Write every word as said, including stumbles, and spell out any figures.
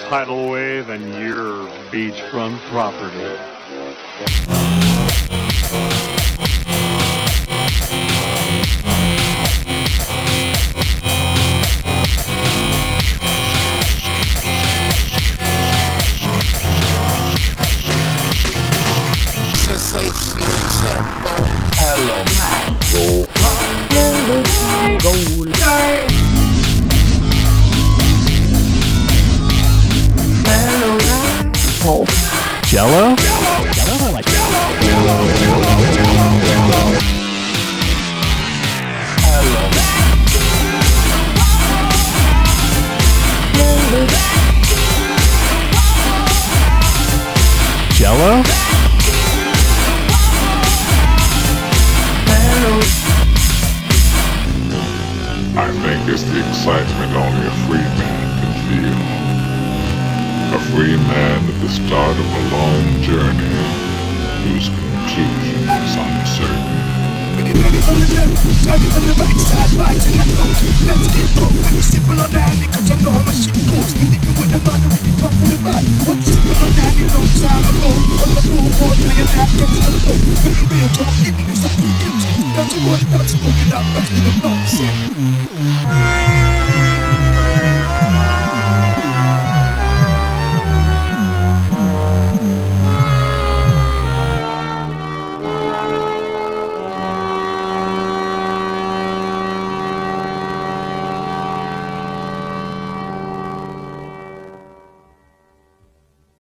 tidal wave and your beachfront property. Jello? Jello? I think it's the excitement only a free man can feel. A free man at the start of a long journey, whose conclusion is uncertain. That's what, that's what, that's what,